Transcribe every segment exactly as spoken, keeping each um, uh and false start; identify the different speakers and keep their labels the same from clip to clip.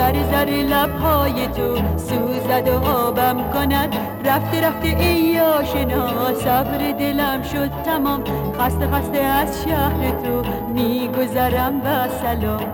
Speaker 1: زری زری لبهای تو سوزد و آبم کند. رفته رفته ای آشنا صبر دلم شد تمام. خسته خسته از شهر تو میگذرم و سلام.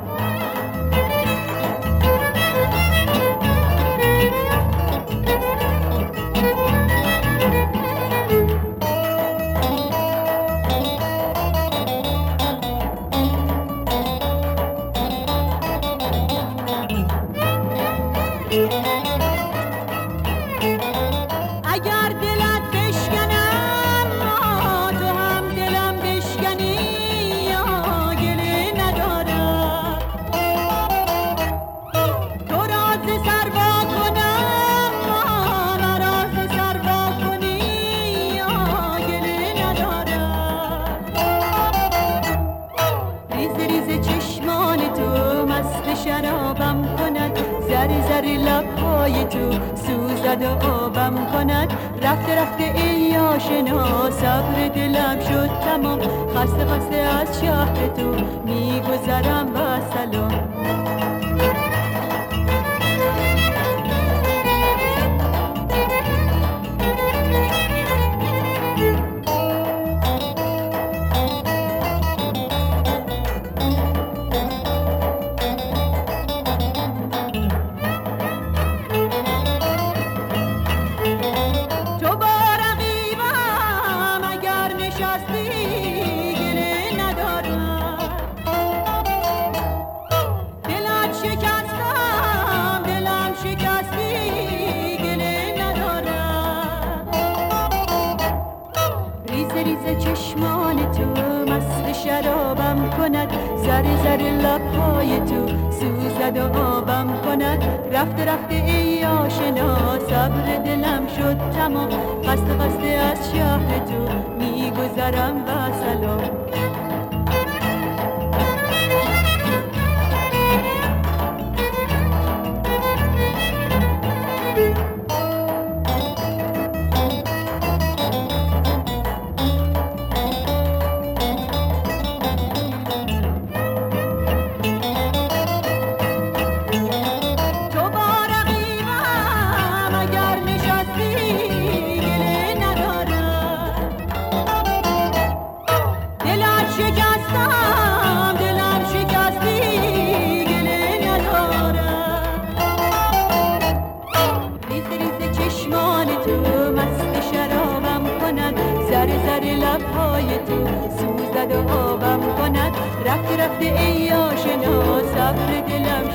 Speaker 1: اگر دلت بشکنم تو هم دلم بشکنی یا گله ندارم. تو راز سر وا کنم راز سر وا کنی یا گله ندارم. ریز ریز چشمان تو مست شرابم کند. زری زری لبهای تو سوزد و آبم کند. رفته رفته ای آشنا صبر دلم شد تمام. خسته خسته از شهر تو میگذرم و سلام. ریز چشمان تو مست شرابم کند. زری زری لبهای تو سوزد و آبم کند. رفته رفته ای آشنا صبر دلم شد تمام. خسته خسته از شهر تو میگذرم و سلام. شکستم دلم شکستی گله ندارم. ریز ریز چشمان تو مست شرابم کند. زری زری لبهای تو سوزد و آبم کند. رفته رفته ای آشنا صبر دلم